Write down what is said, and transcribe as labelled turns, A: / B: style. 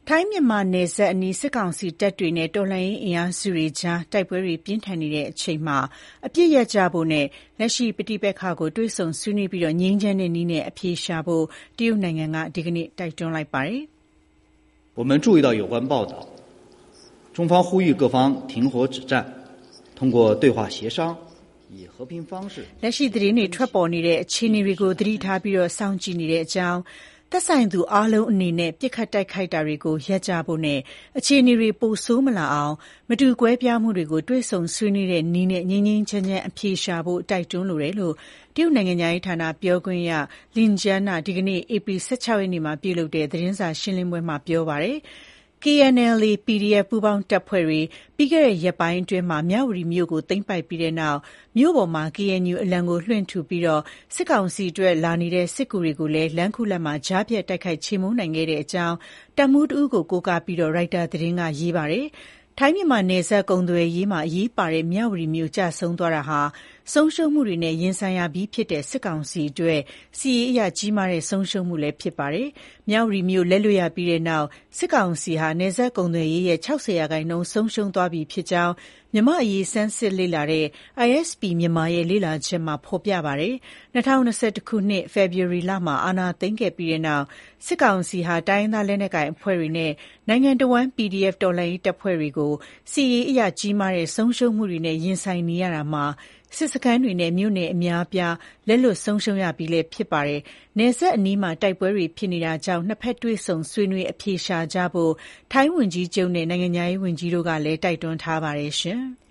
A: ထိုင်းမြန်မာနယ်စပ်အနီးစစ်ကောင်စီတပ်တွေနဲ့တော်လှန်ရေးအင်အားစုတွေကြားတိုက်ပွဲတွေပြင်းထန်နေတဲ့အချိန်မှာအပစ်ရပ်ကြဖို့နဲ့လက်ရှိပဋိပက္ခကိုတွေ့ဆုံဆွေးနွေးပြီးငြိမ်းချမ်းတဲ့နည်းနဲ့အဖြေရှာဖို့တရုတ်နိုင်ငံကဒီကနေ့တိုက်တွန်းလိုက်ပါတယ်
B: “我们注意到有关报道，中方呼吁各方停火止战，通过对话协商，以和平方式。”
A: လက်ရှိသတင်းတွေထွက်ပေါ်နေတဲ့အခြေအနေတွေကိုသတိထားပြီးစောင့်ကြည့်နေတဲ့အကြောင်းသက်ဆိုင်သူအားလုံးအနေနဲ့ပြစ်ခတ်တိုက်ခိုက်တာတွေကိုရပ်ကြဖို့နဲ့အခြေအနေတွေပိုဆိုးမလာအောင်မတူကွဲပြားမှုတွေကိုတွေ့ဆုံဆွေးနွေးတဲ့နည်းနဲ့ငြိမ်းငြိမ်းချမ်းချမ်းအဖြေရှာဖို့တိုက်တွန်းလိုတယ်လို့တရုတ်နိုင်ငံသားရေးဌာနပြောခွင့်ရလင်ကျန်းကဒီကနေ့ဧပြီ16ရက်နေ့မှာပြုလုပ်တဲ့သတင်းစာရှင်းလင်းပွဲမှာပြောပါတယ်။ KNLA PDF ပူးပေါင်းတပ်ဖွဲ့တွေပြီးခဲ့တဲ့ရက်ပိုင်းအတွင်းမြဝတီမြို့ကိုသိမ်းပိုက်ပြီးတဲ့နောက်မြို့ပေါ်မှာ KNU အလံကိုလွှင့်ထူပြီးစစ်ကောင်စီအတွက်လာနေတဲ့စစ်ကူတွေကိုလည်းလမ်းခုလတ်မှာကြားဖြတ်တိုက်ခိုက်ချေမှုန်းနိုင်ခဲ့တဲ့အကြောင်းတပ်မှူးတဦးကိုကိုးကားပြီးရိုက်တာသတင်းကရေးပါတယ်။ထိုင်းမြန်မာနယ်စပ်ကုန်သွယ်ရေးမှာအရေးပါတဲ့မြဝတီမြို့ကျဆုံးသွားတာဟာဆုံးရှုံးမှုတွေနဲ့ရင်ဆိုင်ရပြီးဖြစ်တဲ့စစ်ကောင်စီအတွက်စစ်ရေးအရကြီးမားတဲ့ဆုံးရှုံးမှုလည်းဖြစ်ပါတယ်။မြဝတီမြို့လက်လွတ်ရပြီးတဲ့နောက်စစ်ကောင်စီဟာနယ်စပ်ကုန်သွယ်ရေးရဲ့60%ဆုံးရှုံးသွားပြီဖြစ်ကြောင်းမြန်မာ့အရေးဆန်းစစ်လေ့လာတဲ့ ISP မြန်မာရဲ့လေ့လာချက်မှာဖော်ပြပါတယ်။2021ခုနှစ်ဖေဖော်ဝါရီလမှာအာဏာသိမ်းခဲ့ပြီးတဲ့နောက်စစ်ကောင်စီဟာတိုင်းရင်းသားလက်နက်ကိုင်အဖွဲ့တွေနဲ့နိုင်ငံတော်ဝန် PDF တော်လှန်ရေးတပ်ဖွဲ့တွေကိုစစ်ရေးအရကြီးမားတဲ့ဆုံးရှုံးမှုတွေနဲ့ရင်ဆိုင်နေရတာမှာစစ်စခန်းတွေနဲ့မြို့နယ်အများအပြားလက်လွတ်ဆုံးရှုံးရပြီးလည်းဖြစ်ပါတယ်။နယ်စပ်အနီးမှာတိုက်ပွဲတွေဖြစ်နေတာကြောင့်နှစ်ဖက်တွေ့ဆုံဆွေးနွေးအဖြေရှာကြဖို့ထိုင်းဝန်ကြီးချုပ်နဲ့နိုင်ငံခြားရေးဝန်ကြီးတို့ကလည်းတိုက်တွန်းထားပါတယ်ရှင်။